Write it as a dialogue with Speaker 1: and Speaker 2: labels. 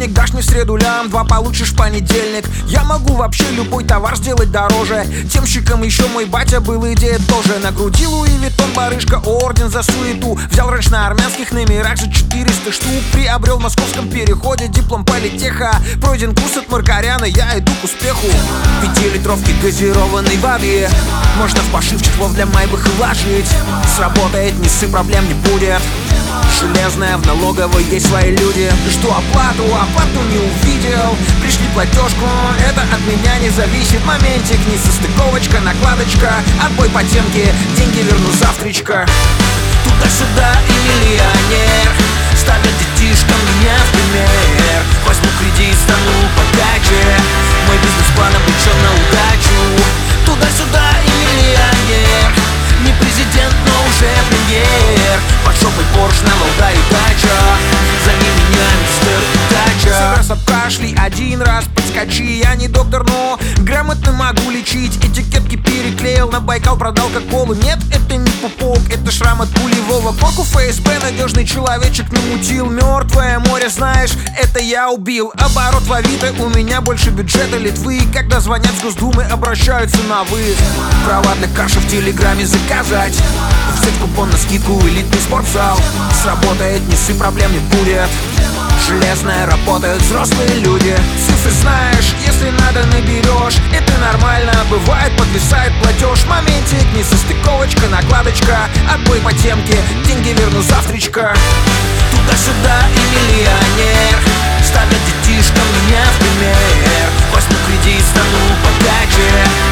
Speaker 1: вторник дашь мне в среду лям, 2 получишь в понедельник. Я могу вообще любой товар сделать дороже. Темщиком еще мой батя был, идея тоже. На груди Луи Виттон, барышка, орден за суету. Взял раньше на армянских номерах за 400 штук. Приобрел в московском переходе диплом политеха. Пройден курс от Маркаряна, я иду к успеху. 5-литровки газированной воды можно в пошив чехлов для майбах вложить. Сработает, не ссы, проблем не будет. Железная, в налоговой есть свои люди. Ты что, оплату не увидел? Пришли платежку, это от меня не зависит. Моментик, не состыковочка, накладочка. Отбой по темке, деньги верну завтрачка. Туда-сюда и миллионер. Ставят детишкам меня в пример. Возьму кредит, стану богаче. Мой бизнес-план обречен на удачу. Туда-сюда и миллионер. Не президент, но уже премьер. Под шопой Порш на Валдае дача. Зови меня мистер Удача. 7 раз обкашляй, 1 раз подскочи. Я не доктор, но грамотно могу лечить. Этикетки переклеил, на Байкал продал как колу. Нет, это не пупок, это шрам от пулевого. Корку ФСБ, надежный человечек намутил. Мертвое море, знаешь, это я убил. Оборот в Авито, у меня больше бюджета Литвы. Когда звонят с Госдумы, обращаются на вы. Права для каши в Телеграме заказать. Взять купон на скидку, элитный спортзал. Сработает, не ссы, проблем не будет. Железная, работают взрослые люди. Цифры знаешь, если надо наберешь. Это нормально, бывает, подвисает платеж. Моментик, не состыковочка, накладочка. Отбой по темке, деньги верну завтрачка. Туда-сюда и миллионер. Ставят детишкам меня в пример. Возьму кредит, стану богаче.